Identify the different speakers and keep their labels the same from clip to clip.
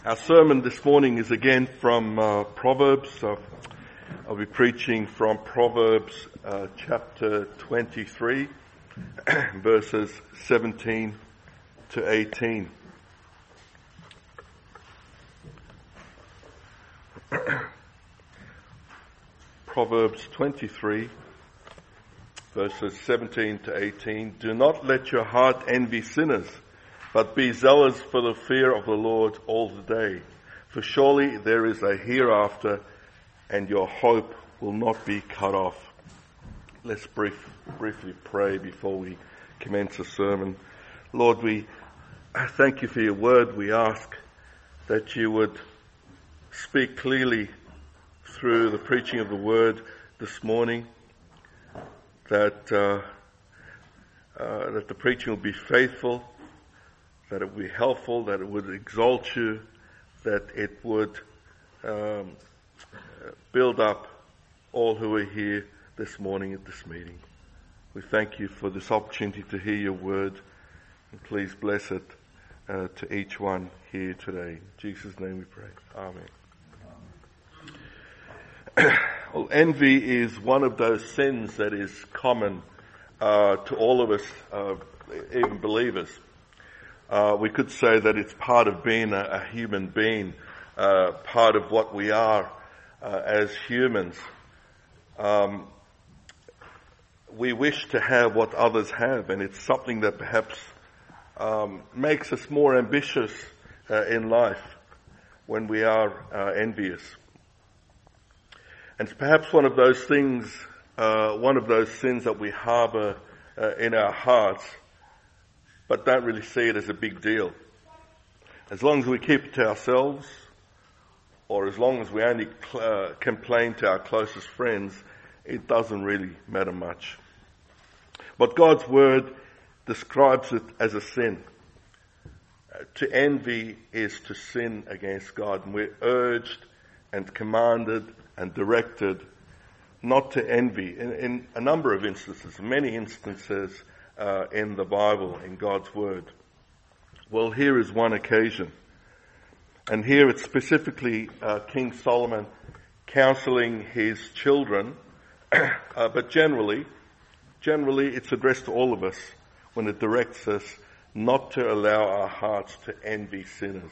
Speaker 1: Our sermon this morning is again from Proverbs. I'll be preaching from Proverbs chapter 23, verses 17 to 18. Proverbs 23, verses 17 to 18. Do not let your heart envy sinners, but be zealous for the fear of the Lord all the day. For surely there is a hereafter, and your hope will not be cut off. Let's briefly pray before we commence the sermon. Lord, we thank you for your word. We ask that you would speak clearly through the preaching of the word this morning, that the preaching will be faithful, that it would be helpful, that it would exalt you, that it would build up all who are here this morning at this meeting. We thank you for this opportunity to hear your word, and please bless it to each one here today. In Jesus' name we pray. Amen. Well, envy is one of those sins that is common to all of us, even believers. We could say that it's part of being a human being, part of what we are as humans. We wish to have what others have, and it's something that perhaps makes us more ambitious in life when we are envious. And it's perhaps one of those things, one of those sins that we harbour in our hearts, but don't really see it as a big deal. As long as we keep it to ourselves, or as long as we only complain to our closest friends, it doesn't really matter much. But God's word describes it as a sin. To envy is to sin against God, and we're urged and commanded and directed not to envy in a number of instances, many instances in the Bible, in God's Word. Well, here is one occasion. And here it's specifically King Solomon counseling his children, but generally it's addressed to all of us when it directs us not to allow our hearts to envy sinners.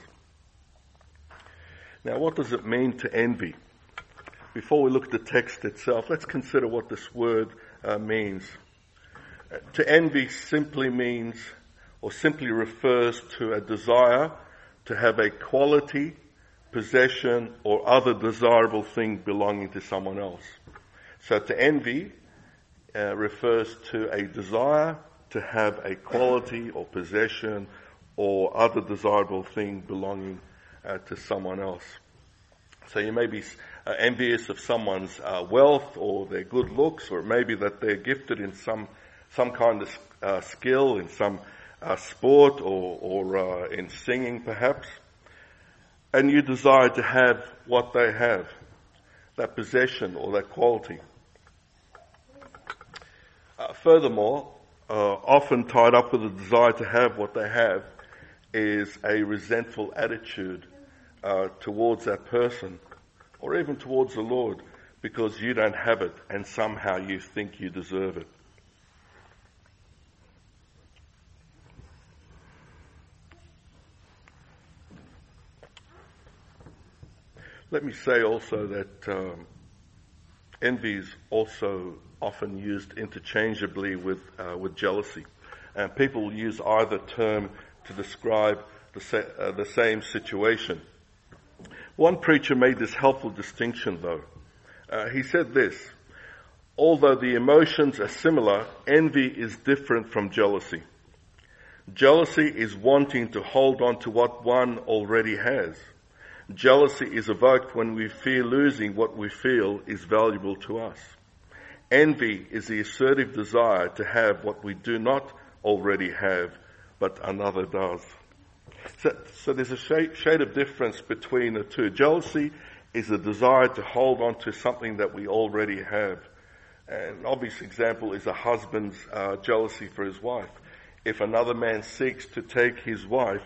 Speaker 1: Now, what does it mean to envy? Before we look at the text itself, let's consider what this word means. To envy simply means, or simply refers to a desire to have a quality, possession, or other desirable thing belonging to someone else. So to envy refers to a desire to have a quality or possession or other desirable thing belonging to someone else. So you may be envious of someone's wealth or their good looks, or it may be that they're gifted in some kind of skill, in some sport or in singing perhaps, and you desire to have what they have, that possession or that quality. Furthermore, often tied up with a desire to have what they have is a resentful attitude towards that person, or even towards the Lord, because you don't have it and somehow you think you deserve it. Let me say also that envy is also often used interchangeably with jealousy. And people use either term to describe the same situation. One preacher made this helpful distinction though. He said this: although the emotions are similar, envy is different from jealousy. Jealousy is wanting to hold on to what one already has. Jealousy is evoked when we fear losing what we feel is valuable to us. Envy is the assertive desire to have what we do not already have, but another does. So there's a shade of difference between the two. Jealousy is a desire to hold on to something that we already have. An obvious example is a husband's jealousy for his wife. If another man seeks to take his wife,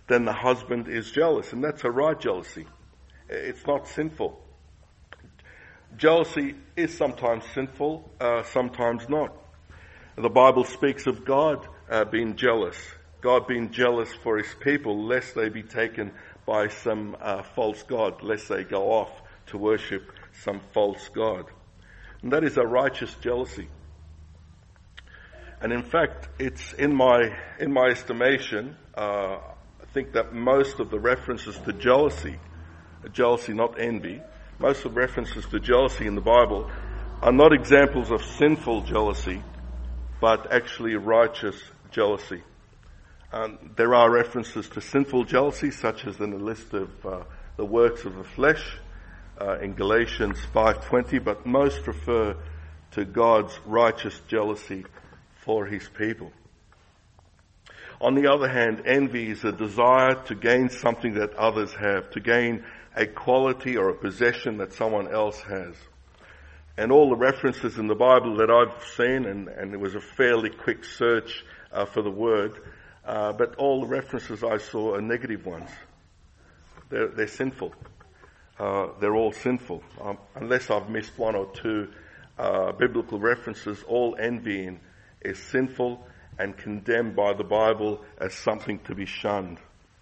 Speaker 1: then the husband is jealous, and that's a right jealousy. It's not sinful. Jealousy is sometimes sinful, sometimes not. The Bible speaks of God being jealous. God being jealous for his people, lest they be taken by some false god, lest they go off to worship some false god. And that is a righteous jealousy. And in fact, it's in my estimation, I think that most of the references to jealousy not envy, most of the references to jealousy in the Bible are not examples of sinful jealousy, but actually righteous jealousy. There are references to sinful jealousy, such as in the list of the works of the flesh in Galatians 5:20, but most refer to God's righteous jealousy for his people. On the other hand, envy is a desire to gain something that others have, to gain a quality or a possession that someone else has. And all the references in the Bible that I've seen, and it was a fairly quick search for the word, but all the references I saw are negative ones. They're sinful. They're all sinful. Unless I've missed one or two biblical references, all envying is sinful and condemned by the Bible as something to be shunned.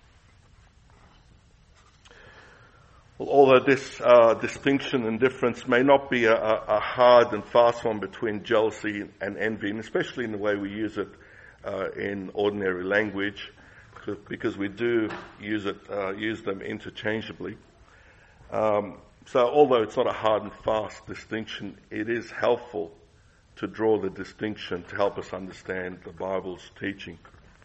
Speaker 1: Well, although this distinction and difference may not be a hard and fast one between jealousy and envy, and especially in the way we use it in ordinary language, because we do use them interchangeably. So although it's not a hard and fast distinction, it is helpful to draw the distinction to help us understand the Bible's teaching.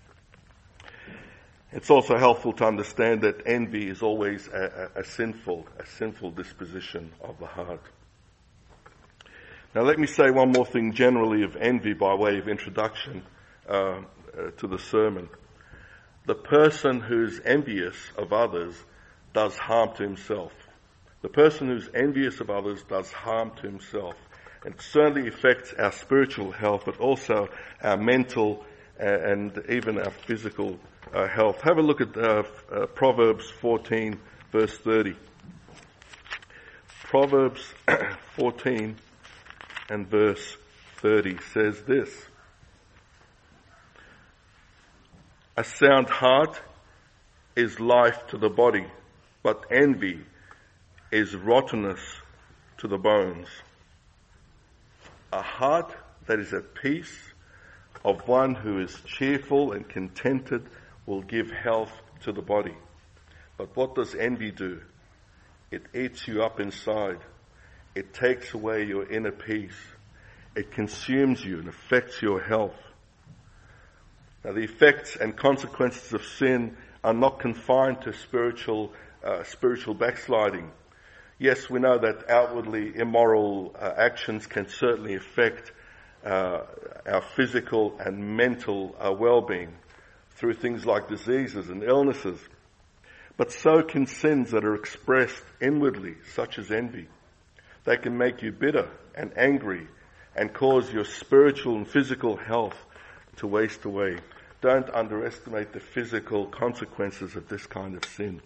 Speaker 1: It's also helpful to understand that envy is always a sinful disposition of the heart. Now let me say one more thing generally of envy by way of introduction to the sermon. The person who's envious of others does harm to himself. The person who's envious of others does harm to himself. It certainly affects our spiritual health, but also our mental and even our physical health. Have a look at Proverbs 14, verse 30. Proverbs 14 and verse 30 says this: "A sound heart is life to the body, but envy is rottenness to the bones." A heart that is at peace, of one who is cheerful and contented, will give health to the body. But what does envy do? It eats you up inside. It takes away your inner peace. It consumes you and affects your health. Now, the effects and consequences of sin are not confined to spiritual backsliding. Yes, we know that outwardly immoral actions can certainly affect our physical and mental well-being through things like diseases and illnesses. But so can sins that are expressed inwardly, such as envy. They can make you bitter and angry and cause your spiritual and physical health to waste away. Don't underestimate the physical consequences of this kind of sin.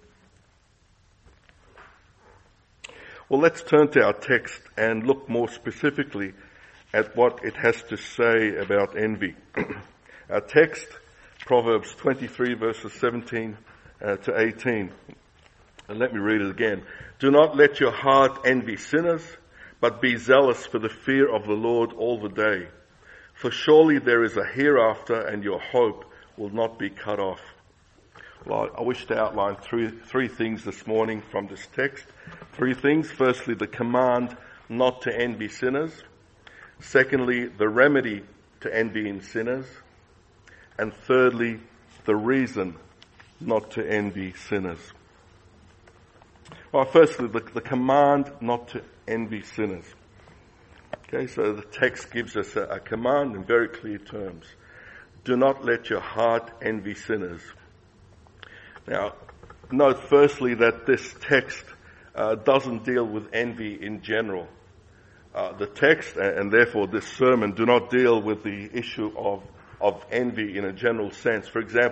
Speaker 1: Well, let's turn to our text and look more specifically at what it has to say about envy. Our text, Proverbs 23, verses 17 to 18. And let me read it again. "Do not let your heart envy sinners, but be zealous for the fear of the Lord all the day. For surely there is a hereafter, and your hope will not be cut off." Well, I wish to outline three things this morning from this text. Three things. Firstly, the command not to envy sinners. Secondly, the remedy to envying sinners. And thirdly, the reason not to envy sinners. Well, firstly, the command not to envy sinners. Okay, so the text gives us a command in very clear terms. Do not let your heart envy sinners. Now, note firstly that this text doesn't deal with envy in general. The text, and therefore this sermon, do not deal with the issue of envy in a general sense. For example,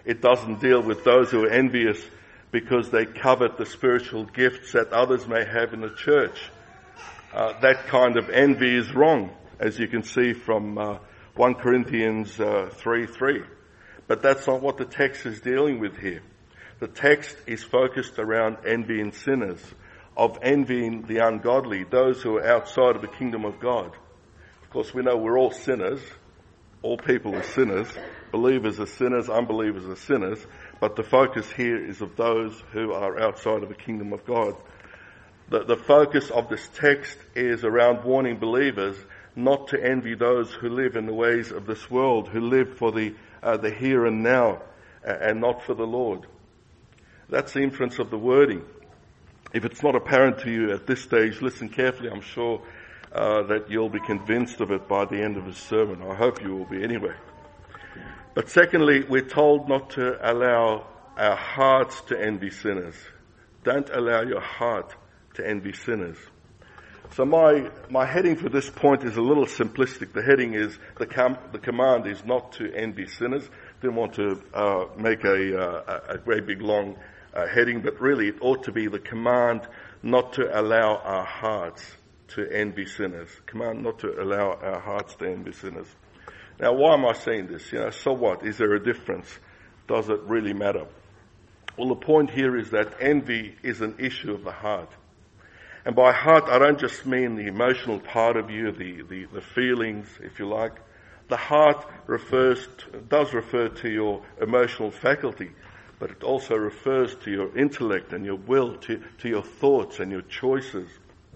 Speaker 1: It doesn't deal with those who are envious because they covet the spiritual gifts that others may have in the church. That kind of envy is wrong, as you can see from 1 Corinthians 3:3. But that's not what the text is dealing with here. The text is focused around envying sinners, of envying the ungodly, those who are outside of the kingdom of God. Of course, we know we're all sinners. All people are sinners. Believers are sinners. Unbelievers are sinners. But the focus here is of those who are outside of the kingdom of God. The focus of this text is around warning believers not to envy those who live in the ways of this world, who live for the here and now, and not for the Lord. That's the inference of the wording. If it's not apparent to you at this stage, listen carefully. I'm sure that you'll be convinced of it by the end of the sermon. I hope you will be anyway. But secondly, we're told not to allow our hearts to envy sinners. Don't allow your heart to envy sinners. So my heading for this point is a little simplistic. The heading is the command is not to envy sinners. Didn't want to make a very big long heading, but really it ought to be the command not to allow our hearts to envy sinners. Command not to allow our hearts to envy sinners. Now, why am I saying this? So what? Is there a difference? Does it really matter? Well, the point here is that envy is an issue of the heart. And by heart, I don't just mean the emotional part of you, the feelings, if you like. The heart does refer to your emotional faculty, but it also refers to your intellect and your will, to your thoughts and your choices.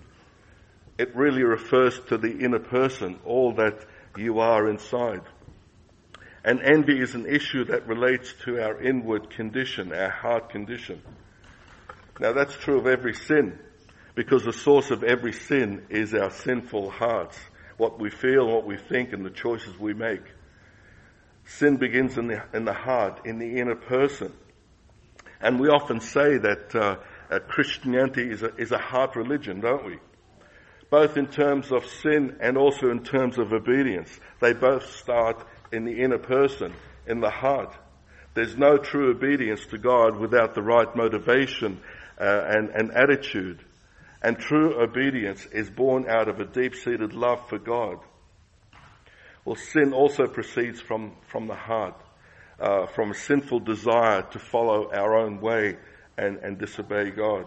Speaker 1: It really refers to the inner person, all that you are inside. And envy is an issue that relates to our inward condition, our heart condition. Now that's true of every sin, because the source of every sin is our sinful hearts, what we feel, what we think, and the choices we make. Sin begins in the heart, in the inner person. And we often say that Christianity is a heart religion, don't we? Both in terms of sin and also in terms of obedience. They both start in the inner person, in the heart. There's no true obedience to God without the right motivation and attitude. And true obedience is born out of a deep-seated love for God. Well, sin also proceeds from the heart, from a sinful desire to follow our own way and disobey God.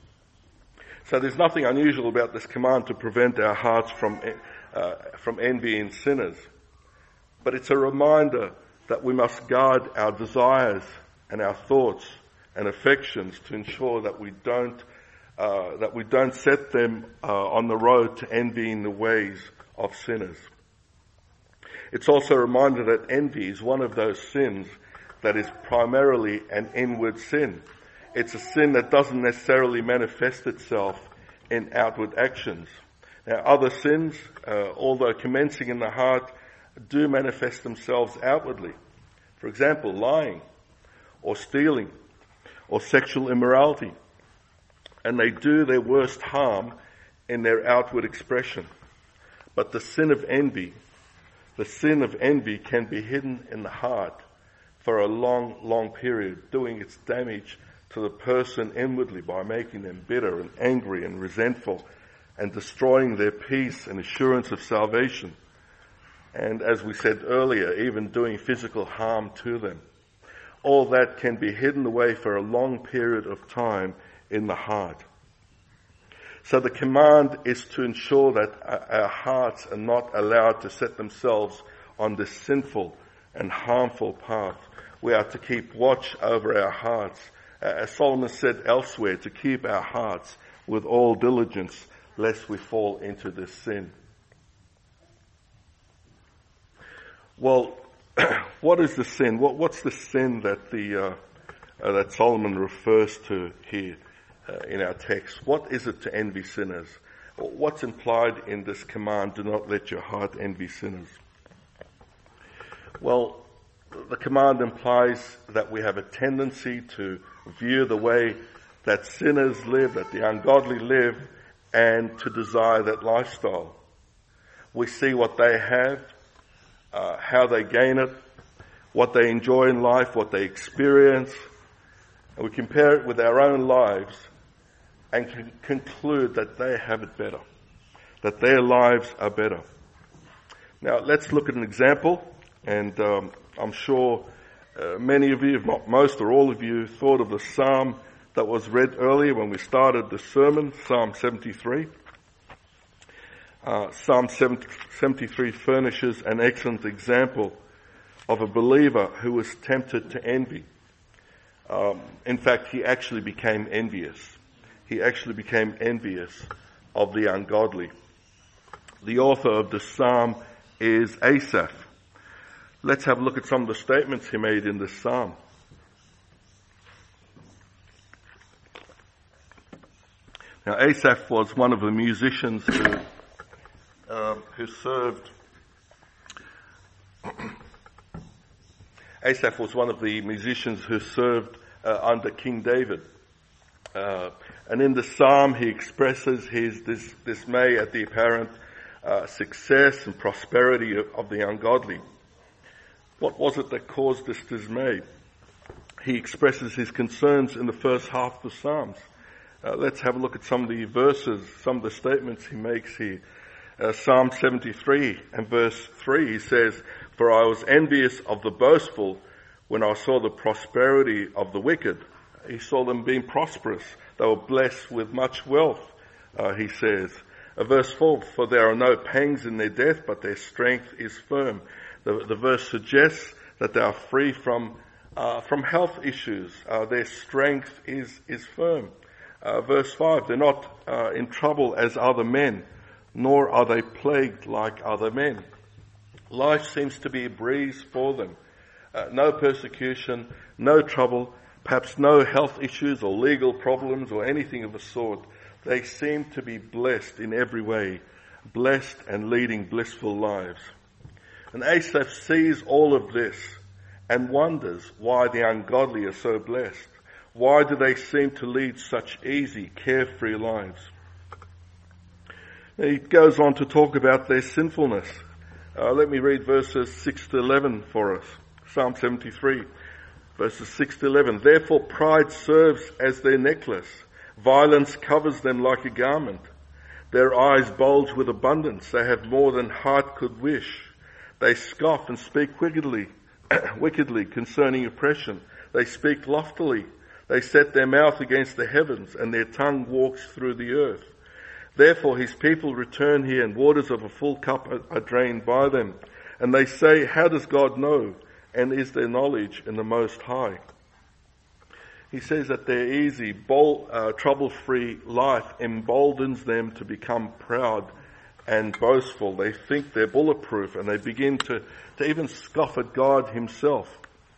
Speaker 1: So there's nothing unusual about this command to prevent our hearts from envying sinners. But it's a reminder that we must guard our desires and our thoughts and affections to ensure that we don't set them on the road to envying the ways of sinners. It's also a reminder that envy is one of those sins that is primarily an inward sin. It's a sin that doesn't necessarily manifest itself in outward actions. Now, other sins, although commencing in the heart, do manifest themselves outwardly. For example, lying or stealing or sexual immorality. And they do their worst harm in their outward expression. But the sin of envy can be hidden in the heart for a long, long period, doing its damage to the person inwardly by making them bitter and angry and resentful and destroying their peace and assurance of salvation. And as we said earlier, even doing physical harm to them. All that can be hidden away for a long period of time in the heart. So the command is to ensure that our hearts are not allowed to set themselves on this sinful and harmful path. We are to keep watch over our hearts. As Solomon said elsewhere, to keep our hearts with all diligence, lest we fall into this sin. Well, what is the sin? What's the sin that that Solomon refers to here in our text? What is it to envy sinners? What's implied in this command, do not let your heart envy sinners? Well, the command implies that we have a tendency to view the way that sinners live, that the ungodly live, and to desire that lifestyle. We see what they have, how they gain it. what they enjoy in life, what they experience, and we compare it with our own lives and can conclude that they have it better, that their lives are better. Now, let's look at an example, and I'm sure many of you, if not most or all of you, thought of the psalm that was read earlier when we started the sermon, Psalm 73. Psalm 73 furnishes an excellent example of a believer who was tempted to envy. In fact, he actually became envious. He actually became envious of the ungodly. The author of the psalm is Asaph. Let's have a look at some of the statements he made in this psalm. Now, Asaph was one of the musicians who served. Asaph was one of the musicians who served under King David. And in the psalm, he expresses his dismay at the apparent success and prosperity of the ungodly. What was it that caused this dismay? He expresses his concerns in the first half of the Psalms. Let's have a look at some of the verses, some of the statements he makes here. Psalm 73 and verse 3, he says, "For I was envious of the boastful when I saw the prosperity of the wicked." He saw them being prosperous. They were blessed with much wealth, he says. Verse 4, "For there are no pangs in their death, but their strength is firm." The verse suggests that they are free from health issues. Their strength is firm. Verse 5, "They're not in trouble as other men, nor are they plagued like other men." Life seems to be a breeze for them. No persecution, no trouble, perhaps no health issues or legal problems or anything of the sort. They seem to be blessed in every way, blessed and leading blissful lives. And Asaph sees all of this and wonders why the ungodly are so blessed. Why do they seem to lead such easy, carefree lives? He goes on to talk about their sinfulness. Let me read verses 6 to 11 for us. Psalm 73, verses 6 to 11. "Therefore pride serves as their necklace. Violence covers them like a garment. Their eyes bulge with abundance. They have more than heart could wish. They scoff and speak wickedly concerning oppression. They speak loftily. They set their mouth against the heavens, and their tongue walks through the earth. Therefore his people return here, and waters of a full cup are drained by them. And they say, how does God know? And is there knowledge in the Most High?" He says that their easy, trouble-free life emboldens them to become proud and boastful. They think they're bulletproof, and they begin to even scoff at God himself.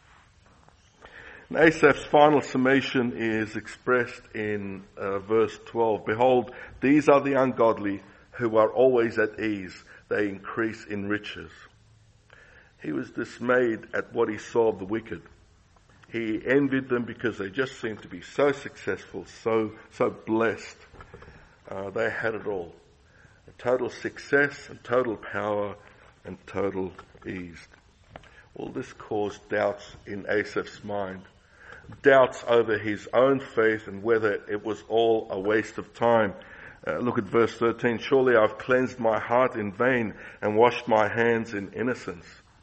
Speaker 1: And Asaph's final summation is expressed in verse 12. "Behold, these are the ungodly who are always at ease. They increase in riches." He was dismayed at what he saw of the wicked. He envied them because they just seemed to be so successful, so blessed. They had it all. Total success and total power and total ease. Well, this caused doubts in Asaph's mind. Doubts over his own faith and whether it was all a waste of time. Look at verse 13. "Surely I've cleansed my heart in vain and washed my hands in innocence."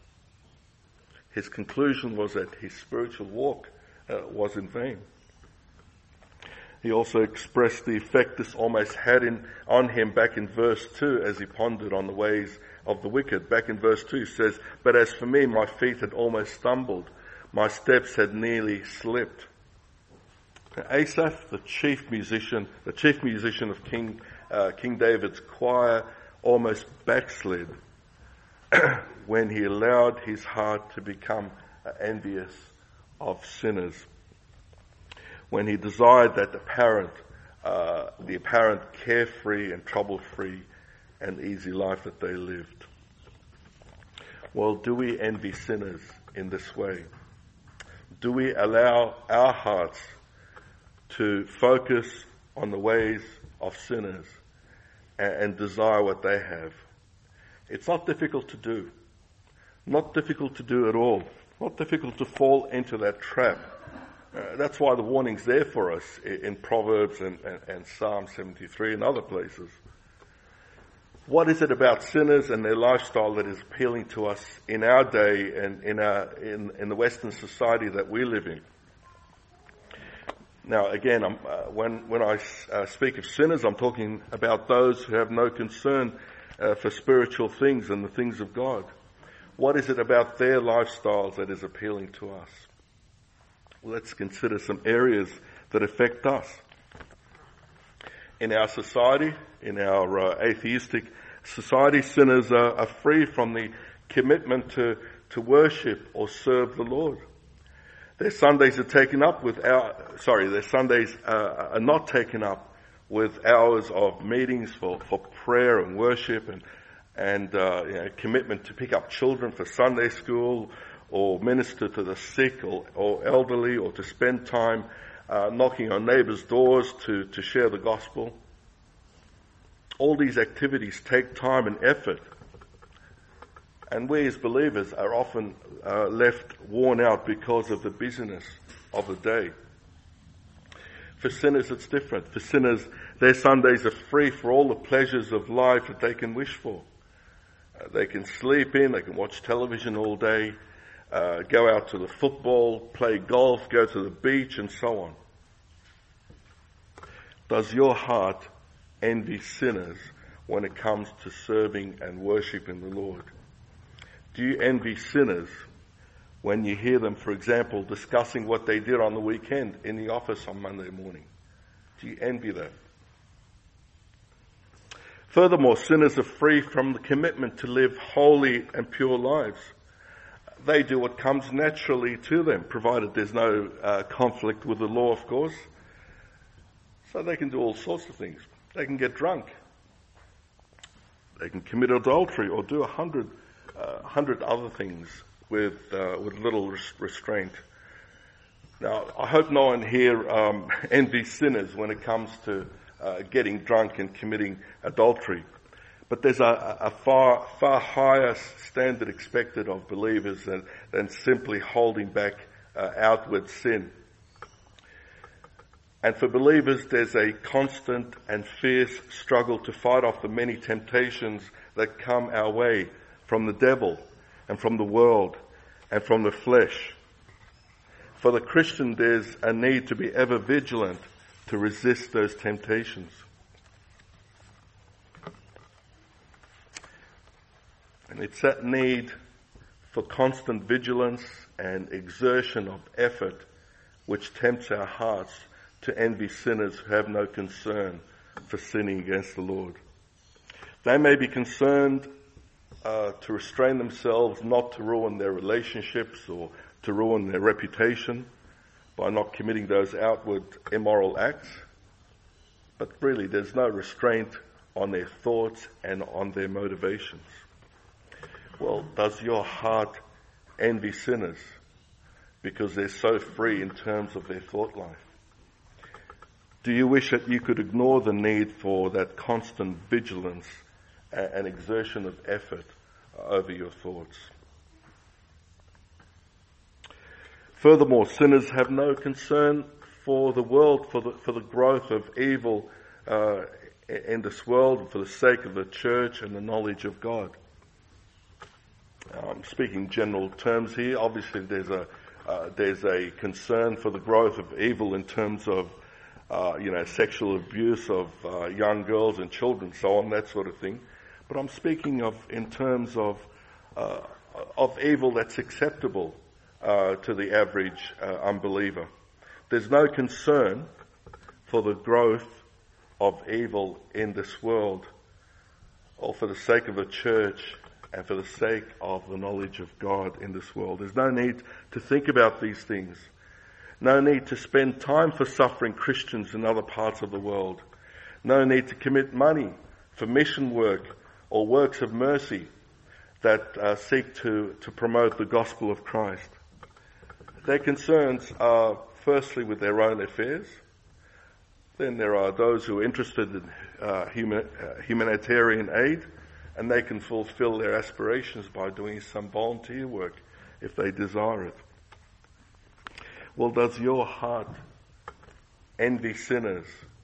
Speaker 1: His conclusion was that his spiritual walk was in vain. He also expressed the effect this almost had on him back in verse 2 as he pondered on the ways of the wicked. Back in verse 2 he says, "But as for me, my feet had almost stumbled. My steps had nearly slipped." Now, Asaph, the chief musician of King David's choir, almost backslid when he allowed his heart to become envious of sinners. When he desired that the apparent carefree and trouble-free and easy life that they lived. Well, do we envy sinners in this way? Do we allow our hearts to focus on the ways of sinners and desire what they have? It's not difficult to do. Not difficult to do at all. Not difficult to fall into that trap. That's why the warning's there for us in Proverbs and Psalm 73 and other places. What is it about sinners and their lifestyle that is appealing to us in our day and in the Western society that we live in? Now, again, when I speak of sinners, I'm talking about those who have no concern for spiritual things and the things of God. What is it about their lifestyles that is appealing to us? Well, let's consider some areas that affect us. In our society, in our atheistic society, sinners are free from the commitment to worship or serve the Lord. Their Sundays are not taken up with hours of meetings for prayer and worship and commitment to pick up children for Sunday school or minister to the sick or elderly, or to spend time knocking on neighbours' doors to share the gospel. All these activities take time and effort, and we as believers are often left worn out because of the busyness of the day. For sinners, it's different. For sinners, their Sundays are free for all the pleasures of life that they can wish for. They can sleep in, they can watch television all day, go out to the football, play golf, go to the beach, and so on. Does your heart envy sinners when it comes to serving and worshiping the Lord? Do you envy sinners when you hear them, for example, discussing what they did on the weekend in the office on Monday morning? Do you envy that? Furthermore, sinners are free from the commitment to live holy and pure lives. They do what comes naturally to them, provided there's no conflict with the law, of course. So they can do all sorts of things. They can get drunk. They can commit adultery or do 100 other things with little restraint. Now, I hope no one here envies sinners when it comes to getting drunk and committing adultery. But there's a far higher standard expected of believers than simply holding back outward sin. And for believers, there's a constant and fierce struggle to fight off the many temptations that come our way from the devil and from the world and from the flesh. For the Christian, there's a need to be ever vigilant to resist those temptations. And it's that need for constant vigilance and exertion of effort which tempts our hearts to envy sinners who have no concern for sinning against the Lord. They may be concerned to restrain themselves not to ruin their relationships or to ruin their reputation by not committing those outward immoral acts, but really there's no restraint on their thoughts and on their motivations. Well, does your heart envy sinners because they're so free in terms of their thought life? Do you wish that you could ignore the need for that constant vigilance and exertion of effort over your thoughts? Furthermore, sinners have no concern for the world, for the growth of evil in this world, for the sake of the church and the knowledge of God. I'm speaking general terms here. Obviously, there's a concern for the growth of evil in terms of sexual abuse of young girls and children, so on, that sort of thing. But I'm speaking in terms of evil that's acceptable to the average unbeliever. There's no concern for the growth of evil in this world, or for the sake of the church and for the sake of the knowledge of God in this world. There's no need to think about these things. No need to spend time for suffering Christians in other parts of the world. No need to commit money for mission work or works of mercy that seek to promote the gospel of Christ. Their concerns are firstly with their own affairs. Then there are those who are interested in humanitarian aid, and they can fulfill their aspirations by doing some volunteer work if they desire it. Well, does your heart envy sinners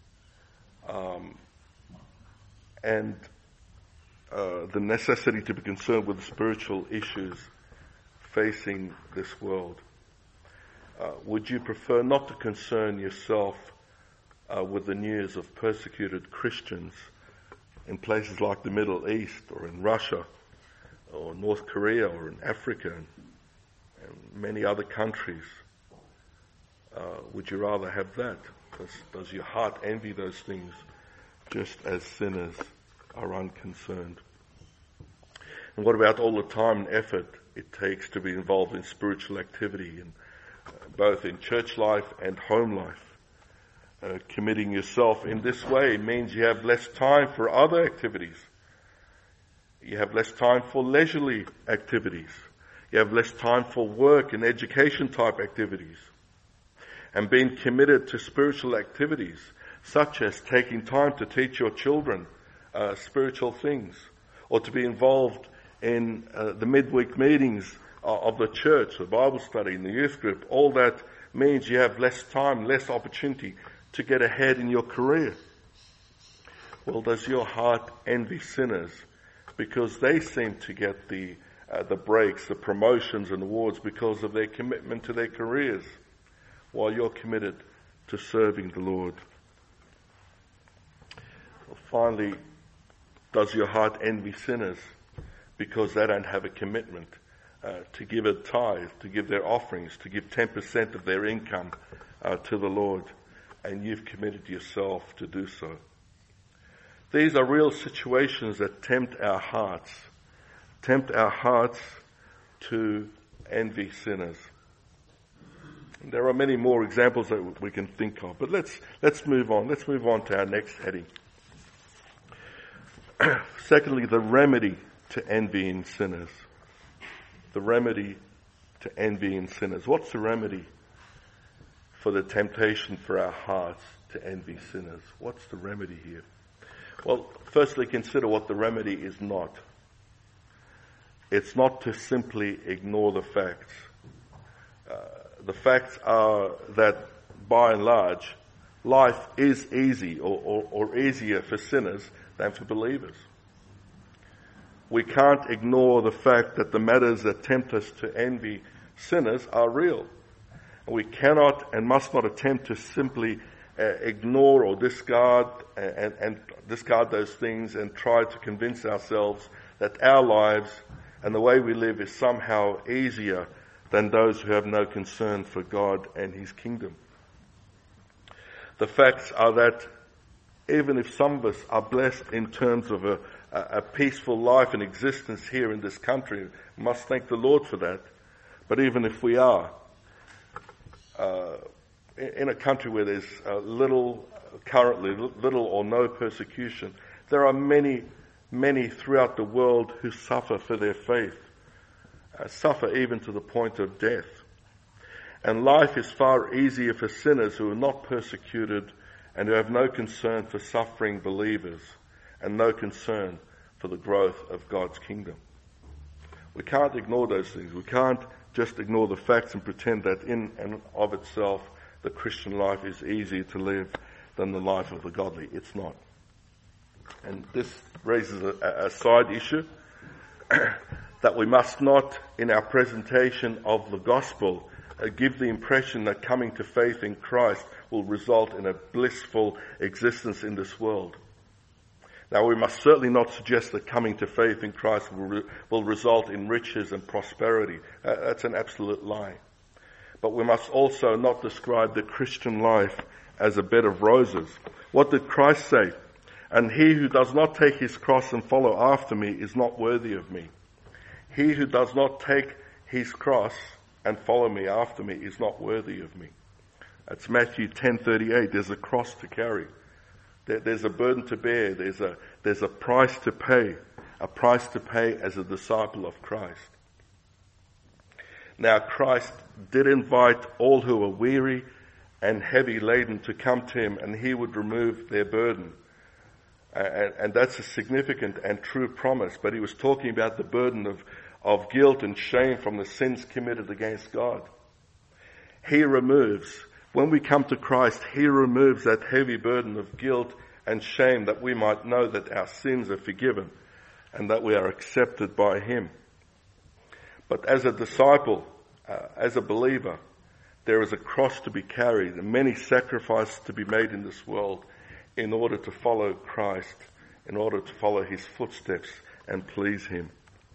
Speaker 1: and the necessity to be concerned with the spiritual issues facing this world? Would you prefer not to concern yourself with the news of persecuted Christians in places like the Middle East or in Russia or North Korea or in Africa and many other countries? Would you rather have that? Does your heart envy those things just as sinners are unconcerned? And what about all the time and effort it takes to be involved in spiritual activity, and both in church life and home life? Committing yourself in this way means you have less time for other activities. You have less time for leisurely activities. You have less time for work and education type activities. And being committed to spiritual activities, such as taking time to teach your children spiritual things, or to be involved in the midweek meetings of the church, the Bible study, and the youth group, all that means you have less time, less opportunity to get ahead in your career. Well, does your heart envy sinners because they seem to get the breaks, the promotions and awards because of their commitment to their careers, while you're committed to serving the Lord? Well, finally, does your heart envy sinners because they don't have a commitment to give a tithe, to give their offerings, to give 10% of their income to the Lord, and you've committed yourself to do so? These are real situations that tempt our hearts to envy sinners. There are many more examples that we can think of, but let's move on. Let's move on to our next heading. Secondly, the remedy to envying sinners. The remedy to envying sinners. What's the remedy for the temptation for our hearts to envy sinners? What's the remedy here? Well, firstly, consider what the remedy is not. It's not to simply ignore the facts. The facts are that, by and large, life is easy or easier for sinners than for believers. We can't ignore the fact that the matters that tempt us to envy sinners are real. We cannot and must not attempt to simply ignore or discard and discard those things and try to convince ourselves that our lives and the way we live is somehow easier than those who have no concern for God and His kingdom. The facts are that even if some of us are blessed in terms of a peaceful life and existence here in this country, we must thank the Lord for that. But even if we are in a country where there's currently little or no persecution, there are many throughout the world who suffer for their faith, suffer even to the point of death. And life is far easier for sinners who are not persecuted and who have no concern for suffering believers and no concern for the growth of God's kingdom. We can't ignore those things. We can't just ignore the facts and pretend that in and of itself the Christian life is easier to live than the life of the godly. It's not. And this raises a side issue that we must not, in our presentation of the gospel, give the impression that coming to faith in Christ will result in a blissful existence in this world. Now, we must certainly not suggest that coming to faith in Christ will result in riches and prosperity. That's an absolute lie. But we must also not describe the Christian life as a bed of roses. What did Christ say? And he who does not take his cross and follow after me is not worthy of me. He who does not take his cross and follow me after me is not worthy of me. That's Matthew 10:38. There's a cross to carry. There's a burden to bear. There's a price to pay as a disciple of Christ. Now, Christ did invite all who are weary and heavy laden to come to him, and he would remove their burden. And that's a significant and true promise. But he was talking about the burden of guilt and shame from the sins committed against God. He removes, when we come to Christ, He removes that heavy burden of guilt and shame, that we might know that our sins are forgiven and that we are accepted by Him. But as a disciple, as a believer, there is a cross to be carried and many sacrifices to be made in this world in order to follow Christ, in order to follow His footsteps and please Him.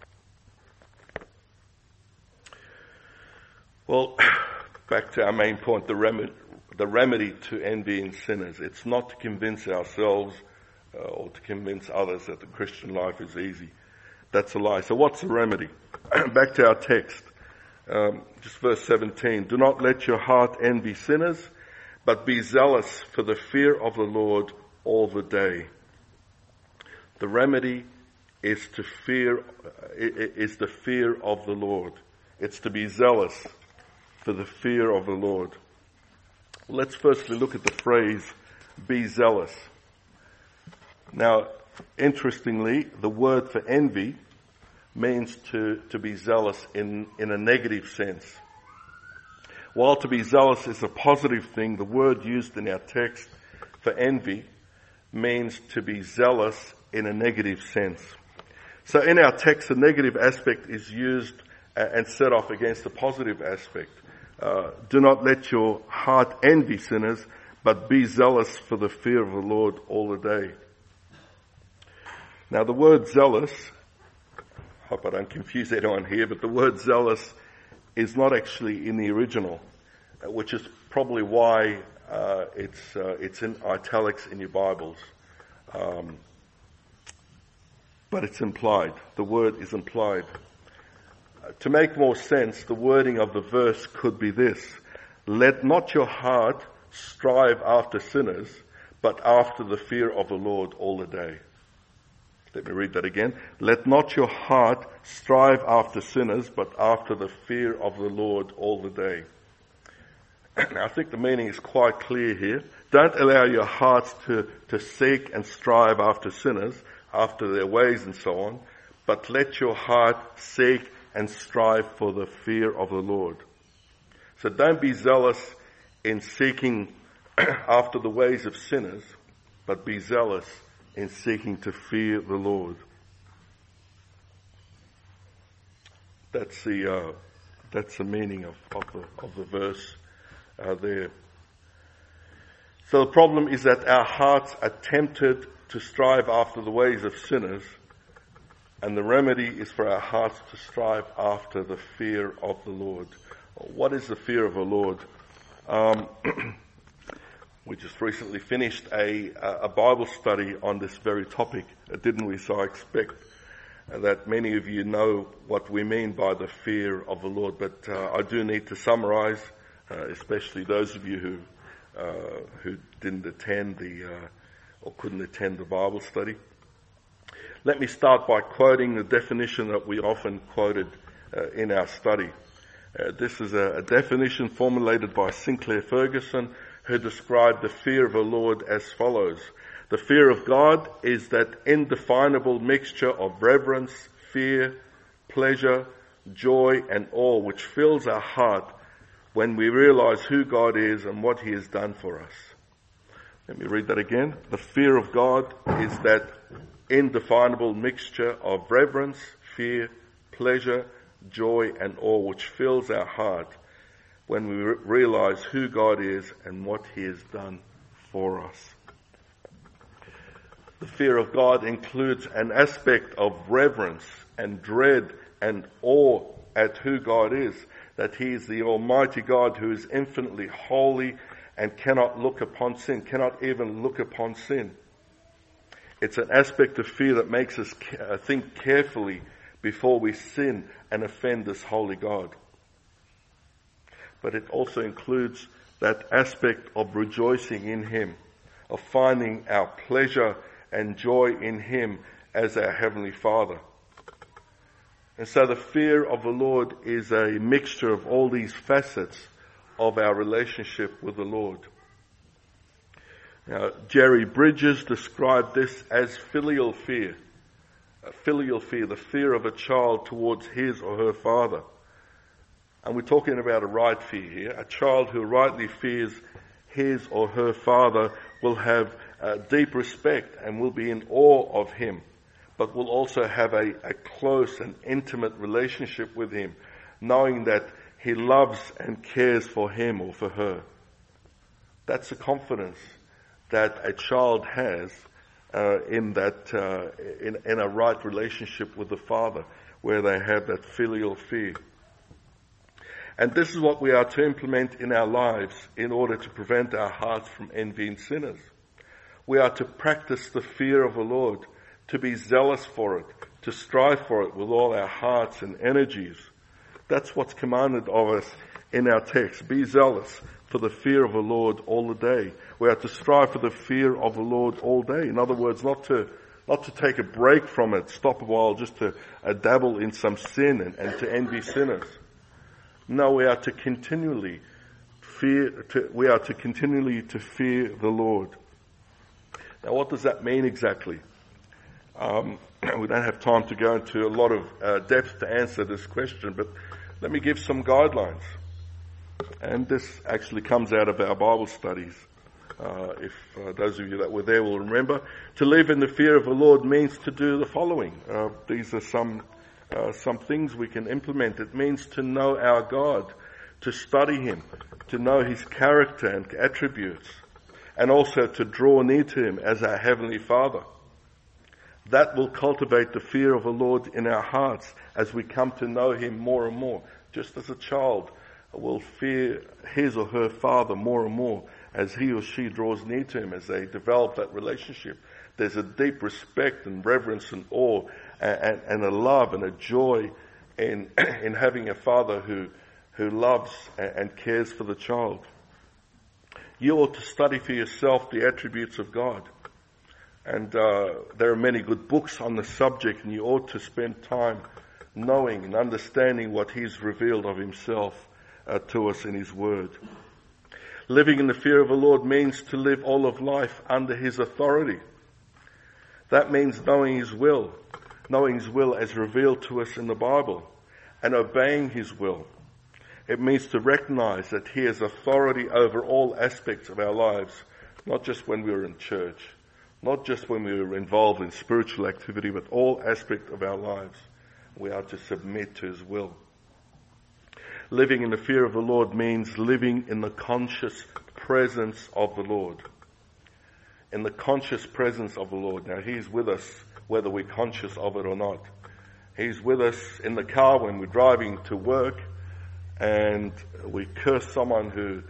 Speaker 1: Well, back to our main point, the remedy to envying sinners. It's not to convince ourselves or to convince others that the Christian life is easy. That's a lie. So what's the remedy? Back to our text, just verse 17. Do not let your heart envy sinners, but be zealous for the fear of the Lord all the day. The remedy is the fear of the Lord. It's to be zealous for the fear of the Lord. Let's firstly look at the phrase, be zealous. Now, interestingly, the word for envy means to be zealous in a negative sense. While to be zealous is a positive thing, the word used in our text for envy means to be zealous in a negative sense. So in our text, the negative aspect is used and set off against the positive aspect. Do not let your heart envy sinners, but be zealous for the fear of the Lord all the day. Now the word zealous, I hope I don't confuse anyone here, but the word zealous is not actually in the original, which is probably why it's in italics in your Bibles. But it's implied. The word is implied. To make more sense, the wording of the verse could be this: let not your heart strive after sinners, but after the fear of the Lord all the day. Let me read that again. Let not your heart strive after sinners, but after the fear of the Lord all the day. Now, I think the meaning is quite clear here. Don't allow your hearts to seek and strive after sinners, after their ways and so on, but let your heart seek and strive for the fear of the Lord. So don't be zealous in seeking after the ways of sinners, but be zealous in seeking to fear the Lord. That's the meaning of the verse there. So the problem is that our hearts are tempted to strive after the ways of sinners, and the remedy is for our hearts to strive after the fear of the Lord. What is the fear of the Lord? We just recently finished a Bible study on this very topic, didn't we? So I expect that many of you know what we mean by the fear of the Lord, but I do need to summarize, especially those of you who didn't attend or couldn't attend the Bible study. Let me start by quoting the definition that we often quoted in our study. This is a definition formulated by Sinclair Ferguson, who described the fear of the Lord as follows: the fear of God is that indefinable mixture of reverence, fear, pleasure, joy, and awe which fills our heart when we realize who God is and what He has done for us. Let me read that again. The fear of God is that indefinable mixture of reverence, fear, pleasure, joy, and awe which fills our heart when we realize who God is and what He has done for us. The fear of God includes an aspect of reverence and dread and awe at who God is, that He is the Almighty God who is infinitely holy and cannot look upon sin, cannot even look upon sin. It's an aspect of fear that makes us think carefully before we sin and offend this holy God. But it also includes that aspect of rejoicing in Him, of finding our pleasure and joy in Him as our Heavenly Father. And so the fear of the Lord is a mixture of all these facets of our relationship with the Lord. Now, Jerry Bridges described this as filial fear. filial fear, the fear of a child towards his or her father. And we're talking about a right fear here. A child who rightly fears his or her father will have deep respect and will be in awe of him, but will also have a close and intimate relationship with him, knowing that he loves and cares for him or for her. That's the confidence that a child has in a right relationship with the Father, where they have that filial fear. And this is what we are to implement in our lives in order to prevent our hearts from envying sinners. We are to practice the fear of the Lord, to be zealous for it, to strive for it with all our hearts and energies. That's what's commanded of us in our text. Be zealous for the fear of the Lord all the day. We are to strive for the fear of the Lord all day. In other words, not to take a break from it, stop a while just to dabble in some sin and to envy sinners. No, we are to continually fear the Lord. Now, what does that mean exactly? We don't have time to go into a lot of depth to answer this question, but let me give some guidelines. And this actually comes out of our Bible studies. If those of you that were there will remember, to live in the fear of the Lord means to do the following. These are some things we can implement. It means to know our God, to study Him, to know His character and attributes, and also to draw near to Him as our Heavenly Father. That will cultivate the fear of the Lord in our hearts as we come to know Him more and more. Just as a child will fear his or her father more and more as he or she draws near to him, as they develop that relationship. There's a deep respect and reverence and awe and a love and a joy in having a father who loves and cares for the child. You ought to study for yourself the attributes of God. And there are many good books on the subject, and you ought to spend time knowing and understanding what He's revealed of Himself to us in His Word. Living in the fear of the Lord means to live all of life under His authority. That means knowing His will as revealed to us in the Bible, and obeying His will. It means to recognize that He has authority over all aspects of our lives, not just when we were in church, not just when we were involved in spiritual activity, but all aspects of our lives. We are to submit to His will. Living in the fear of the Lord means living in the conscious presence of the Lord. In the conscious presence of the Lord. Now, He's with us whether we're conscious of it or not. He's with us in the car when we're driving to work, and we curse someone who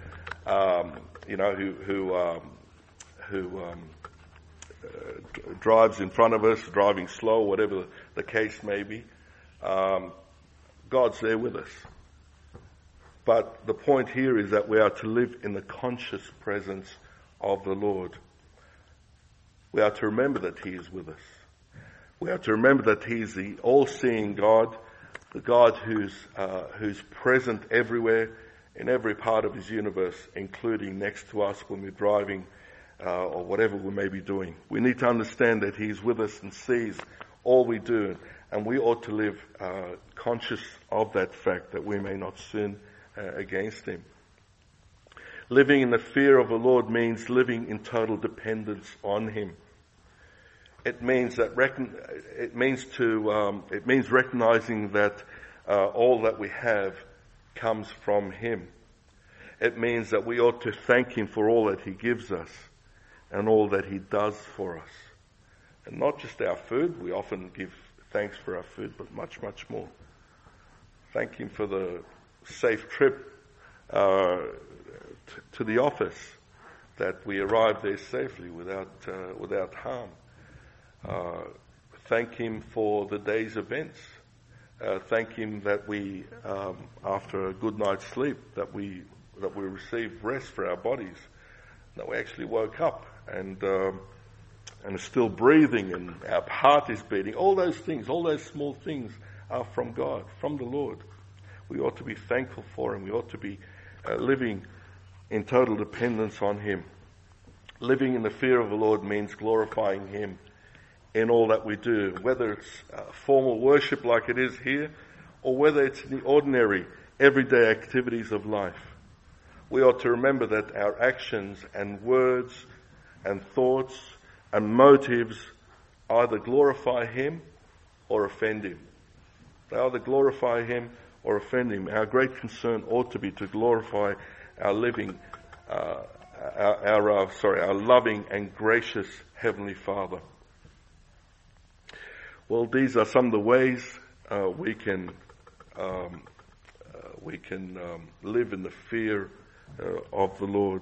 Speaker 1: drives in front of us, driving slow, whatever the case may be. God's there with us. But the point here is that we are to live in the conscious presence of the Lord. We are to remember that He is with us. We are to remember that He is the all-seeing God, the God who's present everywhere, in every part of His universe, including next to us when we're driving or whatever we may be doing. We need to understand that He is with us and sees all we do, and we ought to live conscious of that fact, that we may not sin against Him. Living in the fear of the Lord means living in total dependence on Him. It means recognizing that all that we have comes from Him. It means that we ought to thank Him for all that He gives us and all that He does for us. And not just our food. We often give thanks for our food, but much, much more. Thank Him for the safe trip to the office, that we arrived there safely without harm. Thank Him for the day's events. Thank Him that we, after a good night's sleep, that we received rest for our bodies, that we actually woke up and are still breathing, and our heart is beating. All those things, all those small things are from God, from the Lord. We ought to be thankful for Him. We ought to be living in total dependence on Him. Living in the fear of the Lord means glorifying Him in all that we do, whether it's formal worship like it is here, or whether it's in the ordinary, everyday activities of life. We ought to remember that our actions and words and thoughts and motives either glorify Him or offend Him. They either glorify Him or offend Him. Our great concern ought to be to glorify our our loving and gracious Heavenly Father. Well, these are some of the ways we can live in the fear of the Lord.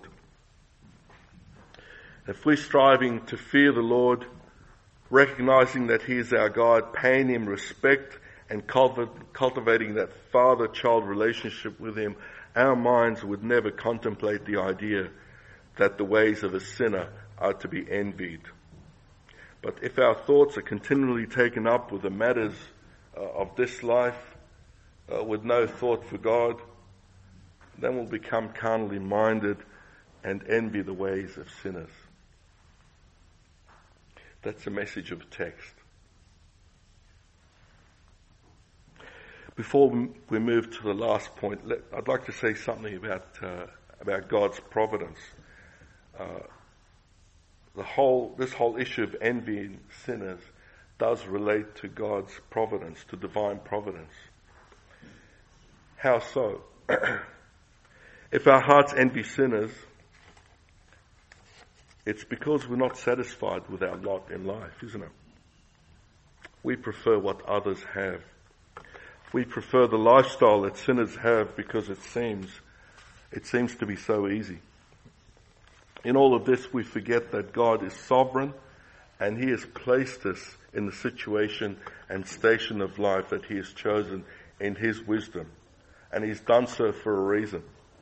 Speaker 1: If we're striving to fear the Lord, recognizing that He is our God, paying Him respect and cultivating that father-child relationship with Him, our minds would never contemplate the idea that the ways of a sinner are to be envied. But if our thoughts are continually taken up with the matters of this life, with no thought for God, then we'll become carnally minded and envy the ways of sinners. That's the message of the text. Before we move to the last point, I'd like to say something about God's providence. This whole issue of envying sinners does relate to God's providence, to divine providence. How so? If our hearts envy sinners, it's because we're not satisfied with our lot in life, isn't it? We prefer what others have. We prefer the lifestyle that sinners have because it seems to be so easy. In all of this, we forget that God is sovereign and He has placed us in the situation and station of life that He has chosen in His wisdom. And He's done so for a reason.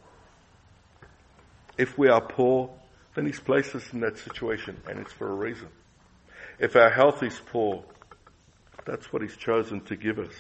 Speaker 1: If we are poor, then He's placed us in that situation and it's for a reason. If our health is poor, that's what He's chosen to give us.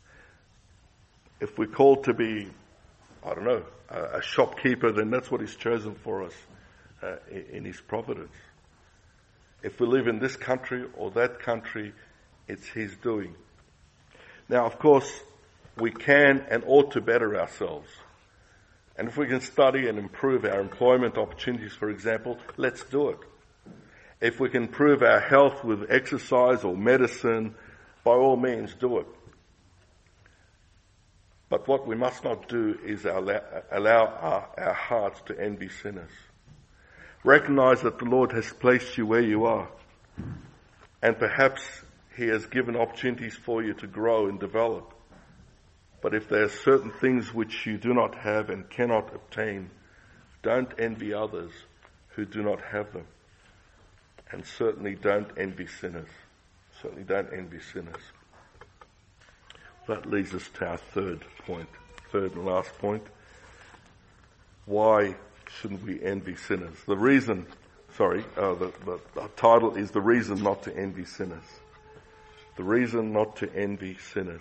Speaker 1: If we're called to be, a shopkeeper, then that's what He's chosen for us in His providence. If we live in this country or that country, it's His doing. Now, of course, we can and ought to better ourselves. And if we can study and improve our employment opportunities, for example, let's do it. If we can improve our health with exercise or medicine, by all means, do it. But what we must not do is allow our hearts to envy sinners. Recognize that the Lord has placed you where you are. And perhaps He has given opportunities for you to grow and develop. But if there are certain things which you do not have and cannot obtain, don't envy others who do not have them. And certainly don't envy sinners. Certainly don't envy sinners. That leads us to our third and last point. Why shouldn't we envy sinners? The title is The Reason Not to Envy Sinners. The reason not to envy sinners.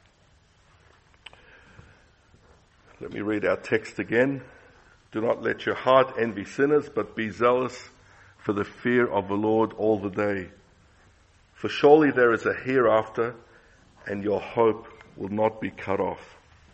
Speaker 1: Let me read our text again. Do not let your heart envy sinners, but be zealous for the fear of the Lord all the day. For surely there is a hereafter, and your hope will not be cut off.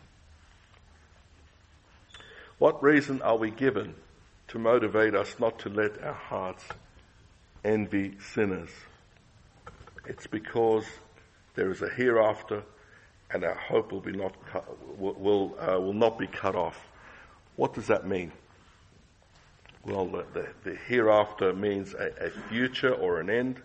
Speaker 1: What reason are we given to motivate us not to let our hearts envy sinners? It's because there is a hereafter, and our hope will not be cut off. What does that mean? Well, the hereafter means a future or an end.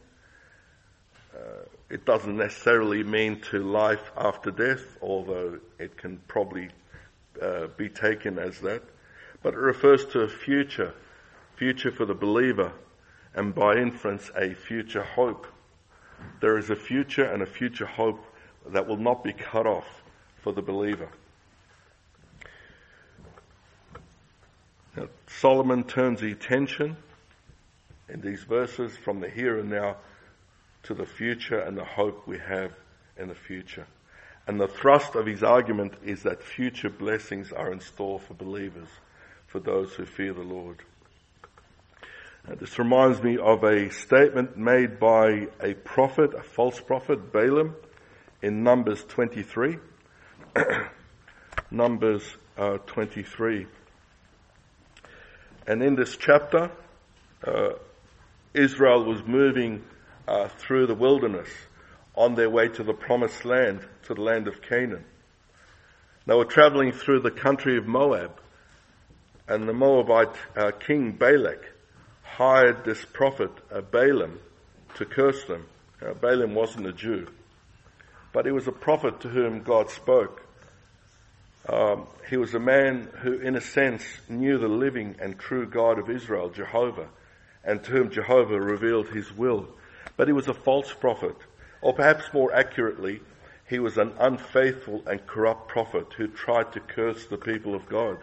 Speaker 1: It doesn't necessarily mean to life after death, although it can probably be taken as that. But it refers to a future for the believer, and by inference, a future hope. There is a future and a future hope that will not be cut off for the believer. Now, Solomon turns the attention in these verses from the here and now to the future and the hope we have in the future. And the thrust of his argument is that future blessings are in store for believers, for those who fear the Lord. This reminds me of a statement made by a prophet, a false prophet, Balaam, in Numbers 23. Numbers 23. And in this chapter, Israel was moving through the wilderness on their way to the promised land, to the land of Canaan. They were traveling through the country of Moab, and the Moabite king Balak hired this prophet Balaam to curse them. Balaam wasn't a Jew, but he was a prophet to whom God spoke. He was a man who, in a sense, knew the living and true God of Israel, Jehovah, and to whom Jehovah revealed his will. But he was a false prophet, or perhaps more accurately, he was an unfaithful and corrupt prophet who tried to curse the people of God.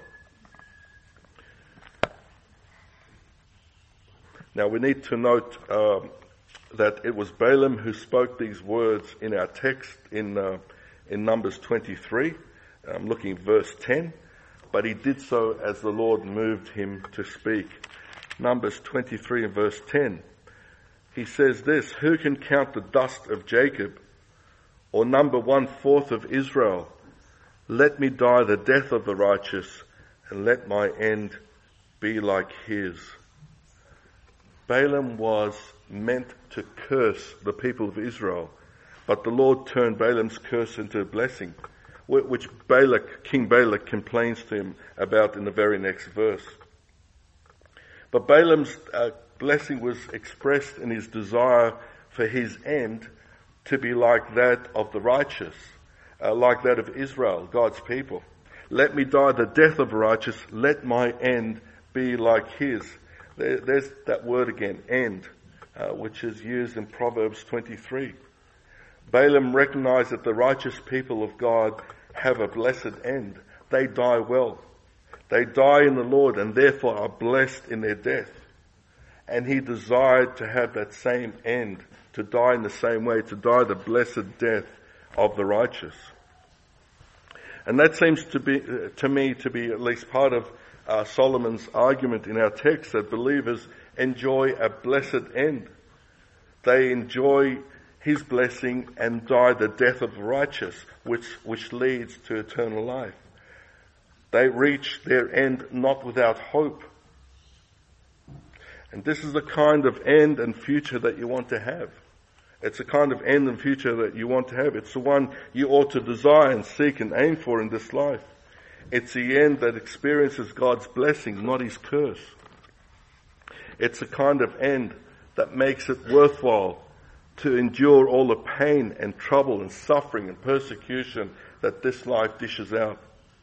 Speaker 1: Now we need to note that it was Balaam who spoke these words in our text in Numbers 23. I'm looking at verse 10. But he did so as the Lord moved him to speak. Numbers 23 and verse 10. He says this, "Who can count the dust of Jacob, or number 1/4 of Israel? Let me die the death of the righteous, and let my end be like his." Balaam was meant to curse the people of Israel, but the Lord turned Balaam's curse into a blessing, which King Balak complains to him about in the very next verse. But Balaam's blessing was expressed in his desire for his end to be like that of the righteous, like that of Israel, God's people. Let me die the death of the righteous, let my end be like his. There's that word again, end, which is used in Proverbs 23. Balaam recognized that the righteous people of God have a blessed end. They die well. They die in the Lord and therefore are blessed in their death. And he desired to have that same end, to die in the same way, to die the blessed death of the righteous. And that seems to me to be at least part of Solomon's argument in our text, that believers enjoy a blessed end. They enjoy his blessing and die the death of the righteous, which leads to eternal life. They reach their end not without hope. And this is the kind of end and future that you want to have. It's the kind of end and future that you want to have. It's the one you ought to desire and seek and aim for in this life. It's the end that experiences God's blessing, not his curse. It's the kind of end that makes it worthwhile to endure all the pain and trouble and suffering and persecution that this life dishes out.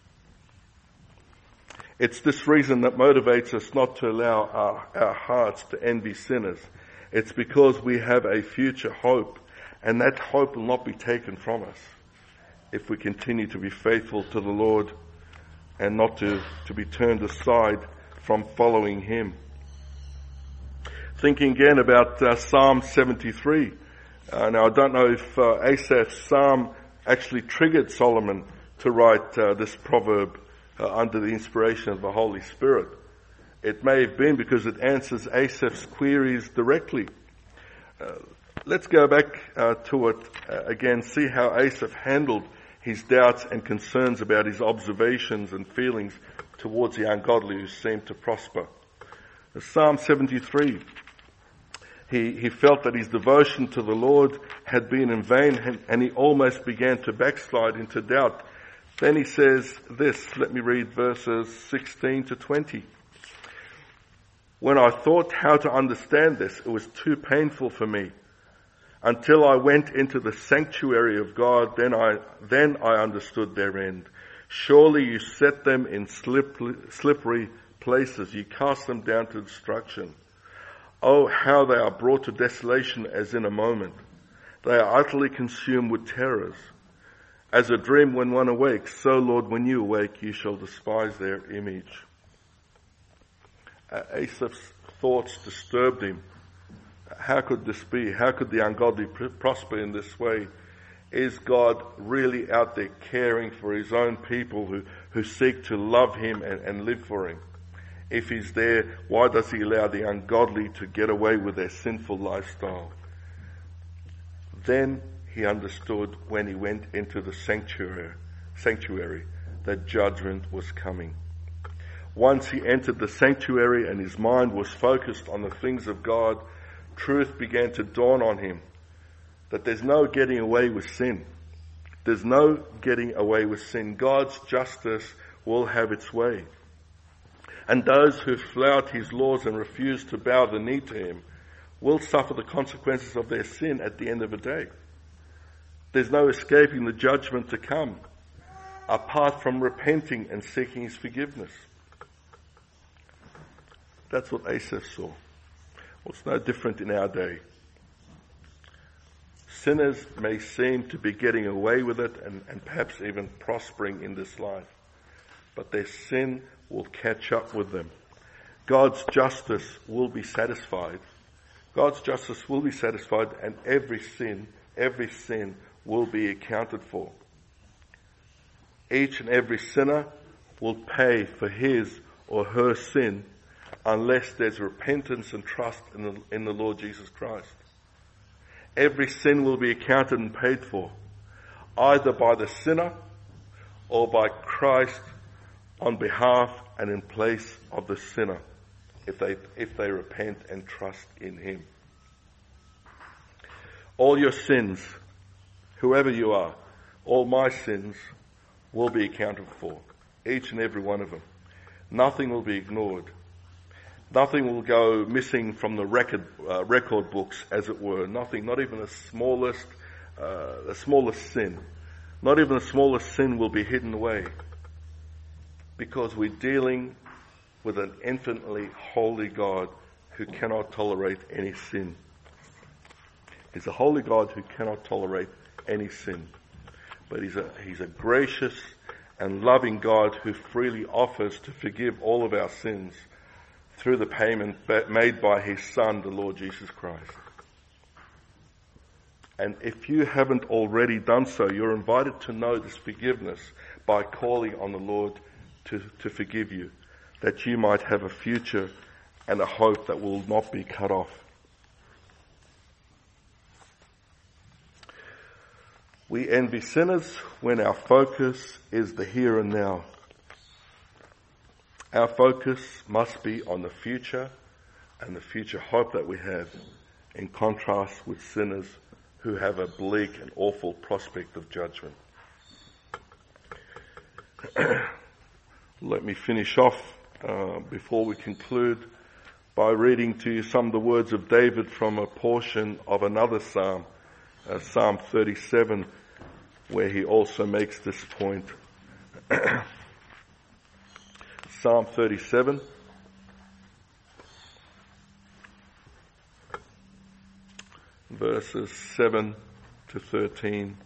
Speaker 1: It's this reason that motivates us not to allow our hearts to envy sinners. It's because we have a future hope, and that hope will not be taken from us if we continue to be faithful to the Lord and not to be turned aside from following him. Thinking again about Psalm 73. Now I don't know if Asaph's psalm actually triggered Solomon to write this proverb under the inspiration of the Holy Spirit. It may have been because it answers Asaph's queries directly. Let's go back to it again, see how Asaph handled his doubts and concerns about his observations and feelings towards the ungodly who seemed to prosper. Psalm 73, he felt that his devotion to the Lord had been in vain, and he almost began to backslide into doubt. Then he says this, let me read verses 16 to 20. "When I thought how to understand this, it was too painful for me. Until I went into the sanctuary of God, then I understood their end. Surely you set them in slippery places. You cast them down to destruction. Oh, how they are brought to desolation as in a moment. They are utterly consumed with terrors. As a dream when one awakes, so, Lord, when you awake, you shall despise their image." Asaph's thoughts disturbed him. How could this be? How could the ungodly prosper in this way? Is God really out there caring for his own people who seek to love him and live for him? If he's there, why does he allow the ungodly to get away with their sinful lifestyle? Then he understood when he went into the sanctuary that judgment was coming. Once he entered the sanctuary and his mind was focused on the things of God, truth began to dawn on him that there's no getting away with sin. There's no getting away with sin. God's justice will have its way. And those who flout his laws and refuse to bow the knee to him will suffer the consequences of their sin at the end of the day. There's no escaping the judgment to come apart from repenting and seeking his forgiveness. That's what Asaph saw. Well, it's no different in our day. Sinners may seem to be getting away with it and perhaps even prospering in this life, but their sin will catch up with them. God's justice will be satisfied. God's justice will be satisfied, and every sin will be accounted for. Each and every sinner will pay for his or her sin unless there's repentance and trust in the Lord Jesus Christ. Every sin will be accounted and paid for, either by the sinner or by Christ on behalf and in place of the sinner, if they repent and trust in him. All your sins, whoever you are, all my sins will be accounted for, each and every one of them. Nothing will be ignored. Nothing will go missing from the record books, as it were. Nothing, not even the smallest sin. Not even the smallest sin will be hidden away. Because we're dealing with an infinitely holy God who cannot tolerate any sin. He's a holy God who cannot tolerate any sin. But he's a gracious and loving God who freely offers to forgive all of our sins through the payment made by his Son, the Lord Jesus Christ. And if you haven't already done so, you're invited to know this forgiveness by calling on the Lord to forgive you, that you might have a future and a hope that will not be cut off. We envy sinners when our focus is the here and now. Our focus must be on the future and the future hope that we have, in contrast with sinners who have a bleak and awful prospect of judgment. Let me finish off before we conclude by reading to you some of the words of David from a portion of another psalm, Psalm 37, where he also makes this point. Psalm 37, verses 7 to 13.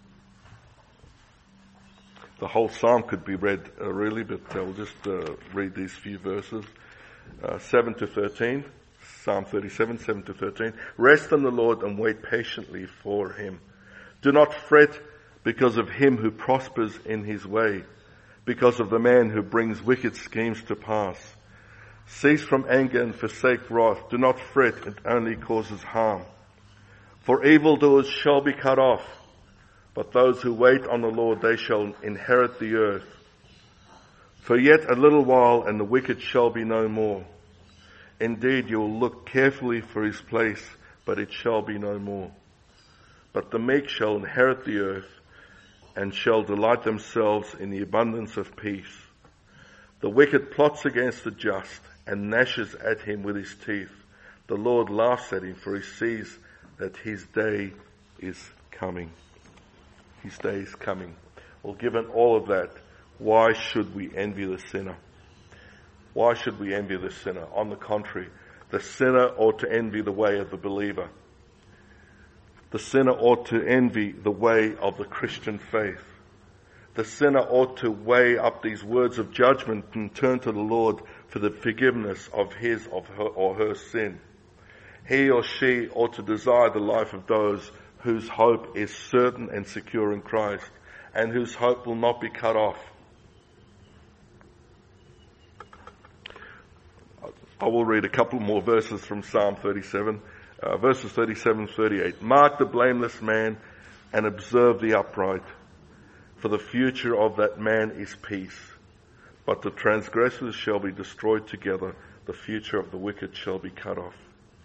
Speaker 1: The whole psalm could be read really, but I'll just read these few verses. 7 to 13, Psalm 37, 7 to 13. Rest in the Lord and wait patiently for him. Do not fret because of him who prospers in his way, because of the man who brings wicked schemes to pass. Cease from anger and forsake wrath. Do not fret, it only causes harm. For evildoers shall be cut off, but those who wait on the Lord, they shall inherit the earth. For yet a little while, and the wicked shall be no more. Indeed, you will look carefully for his place, but it shall be no more. But the meek shall inherit the earth, and shall delight themselves in the abundance of peace. The wicked plots against the just, and gnashes at him with his teeth. The Lord laughs at him, for he sees that his day is coming. His day is coming. Well, given all of that, why should we envy the sinner? Why should we envy the sinner? On the contrary, the sinner ought to envy the way of the believer. The sinner ought to envy the way of the Christian faith. The sinner ought to weigh up these words of judgment and turn to the Lord for the forgiveness of his or her sin. He or she ought to desire the life of those whose hope is certain and secure in Christ, and whose hope will not be cut off. I will read a couple more verses from Psalm 37, verses 37 and 38. Mark the blameless man and observe the upright, for the future of that man is peace. But the transgressors shall be destroyed together, the future of the wicked shall be cut off.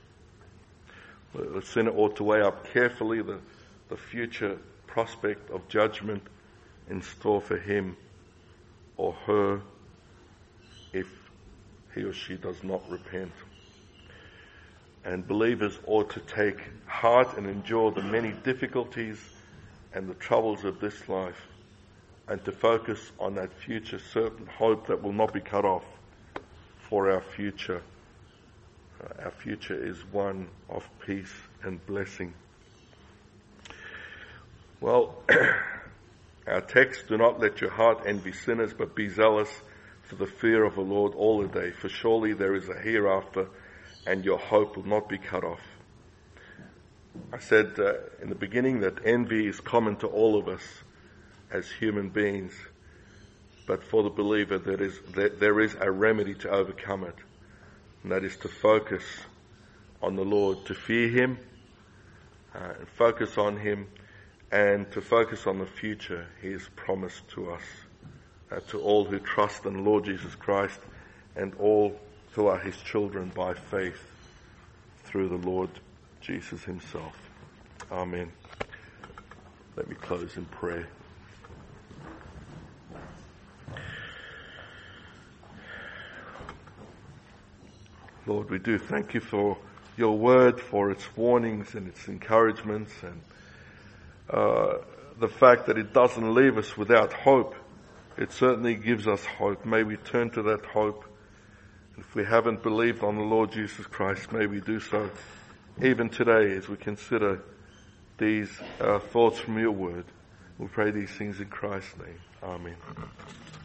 Speaker 1: The sinner ought to weigh up carefully the future prospect of judgment in store for him or her if he or she does not repent. And believers ought to take heart and endure the many difficulties and the troubles of this life, and to focus on that future certain hope that will not be cut off for our future. Our future is one of peace and blessing. Well, our text, do not let your heart envy sinners, but be zealous for the fear of the Lord all the day, for surely there is a hereafter, and your hope will not be cut off. I said in the beginning that envy is common to all of us as human beings, but for the believer there is a remedy to overcome it, and that is to focus on the Lord, to fear Him, and focus on Him, and to focus on the future He has promised to us, to all who trust in the Lord Jesus Christ, and all who are His children by faith through the Lord Jesus Himself. Amen. Let me close in prayer. Lord, we do thank You for Your word, for its warnings and its encouragements, and the fact that it doesn't leave us without hope. It certainly gives us hope. May we turn to that hope. If we haven't believed on the Lord Jesus Christ, may we do so even today as we consider these thoughts from Your word. We pray these things in Christ's name. Amen.